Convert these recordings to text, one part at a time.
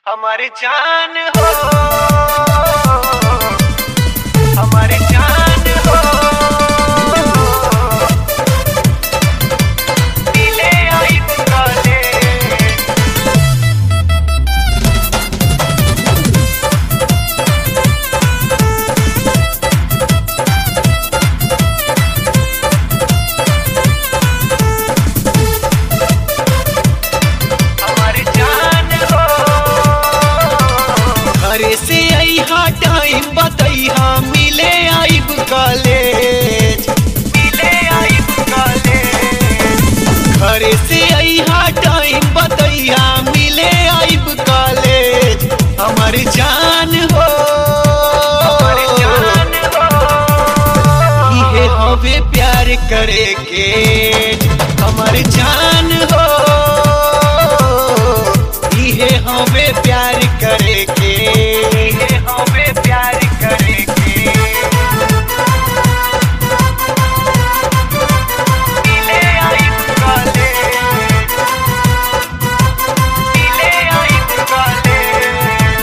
हमारी जान हो, हमारी जान हो, मिले आई बुलाने। हमारी जान हो, घरे से अइहा टाइम बतइहा, मिले आइब कॉलेज, मिले आइब कॉलेज। घरे से अइहा टाइम बतइहा, मिले आइब कॉलेज। हमारी जान हो, हमारी जान हो, इहे हवे प्यार करे के। हमारी जान हो, इहे हवे प्यार करे के, इहे हवे प्यार करे के। मिले आइब कॉलेज, मिले आइब कॉलेज।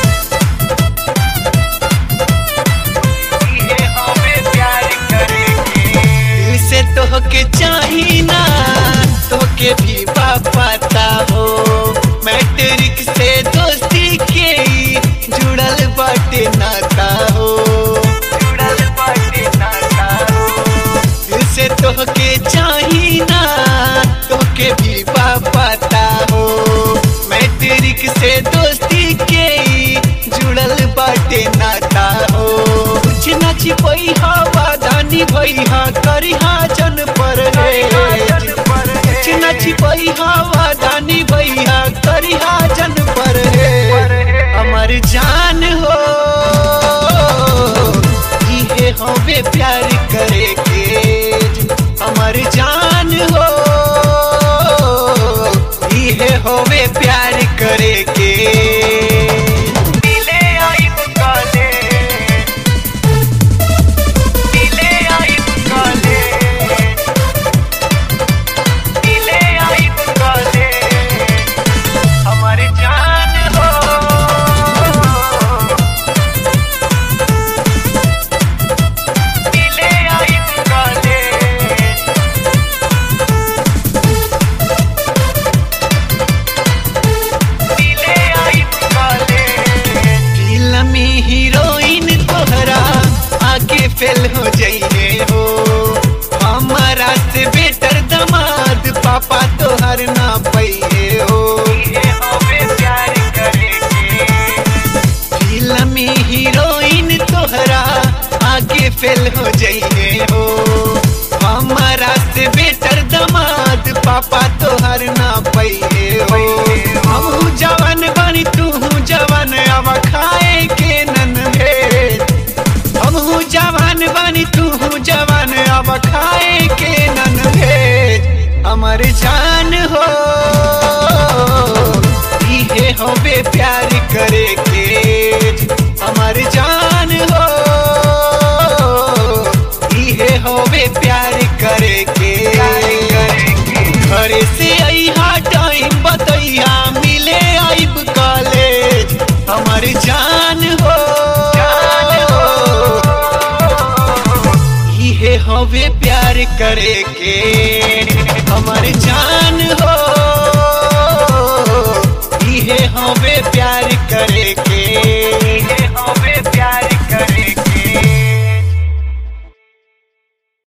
इहे हवे प्यार करे के। दिल से तोहके चाही ना, तोहके भी पता हो। मैट्रिक से दोस्ती के जुड़ल बाटे नाता हो, जुड़ल बाटे नाता हो। दिल से तोहके चाही ना, तोहके भी पता हो। मैट्रिक से दोस्ती के जुड़ल बाटे नाता हो। कुछ न छिपैहा, वादा निभैहा, करिहा जन परहेज। कुछ न छिपैहा, वादा निभैहा, करिहा जन परहेज। हमार जान हो, इहे हवे प्यार करे के। हमार जान हो, इहे हवे प्यार करे के। मिले आइब कॉलेज, मिले आइब कॉलेज, मिले आइब कॉलेज। हमारी जान हो, मिले आइब कॉलेज। मिले आइब कॉलेज। फिल्म हीरोइन तोहरा आगे फेल हो जाइए हो। हमारा से बेटर दमाद पापा तोहर ना पइए हो। इहे हवे प्यार करे के। फिल्म हीरोइन तोहरा आगे फेल हो जाइए हो। हमारा से बेटर दमाद पापा तोहर ना पइए हो। हमहू जवान बनी तूहू जवान, अब खाए के नन भेद। हमहू जवान बनी तूहू जवान, अब खाए के नन भेद। हमार जान हो, इहे हवे प्यार करे के। हमार जान हो, इहे हवे प्यार करे के। घरे से अइहा टाइम बतइहा, मिले आइब कॉलेज। हमार जान हो, जान हो, इहे हवे प्यार करे के। हमार जान हो, इहे हवे प्यार करे